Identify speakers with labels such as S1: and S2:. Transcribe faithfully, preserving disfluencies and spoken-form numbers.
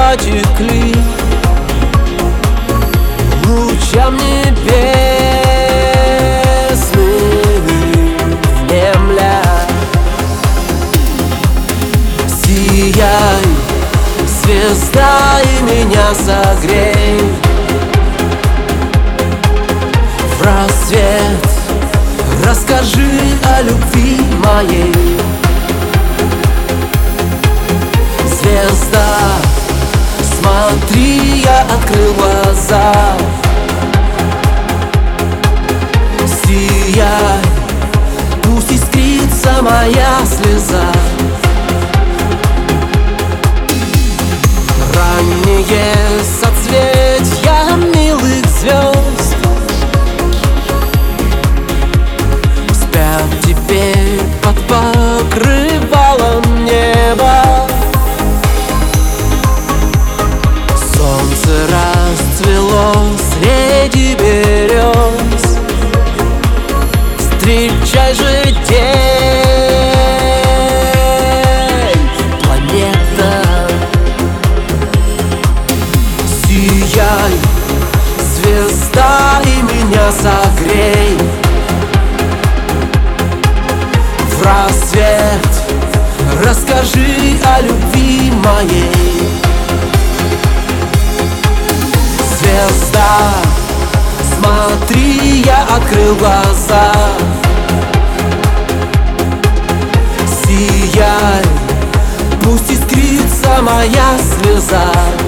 S1: потекли лучам небесным, внемля. Сияй, звезда, и меня согрей в рассвет. Расскажи о любви моей. Звезда, смотри, я открыл глаза. Сияй, пусть искрится моя слеза. Ранние соцветия милых звезд спят теперь под покрывалом неба. Солнце расцвело среди берез. Встречай же день, планета. Сияй, звезда, и меня согрей в рассвет. Расскажи о любви моей. Звезда, смотри, я открыл глаза. Сияй, пусть искрится моя слеза.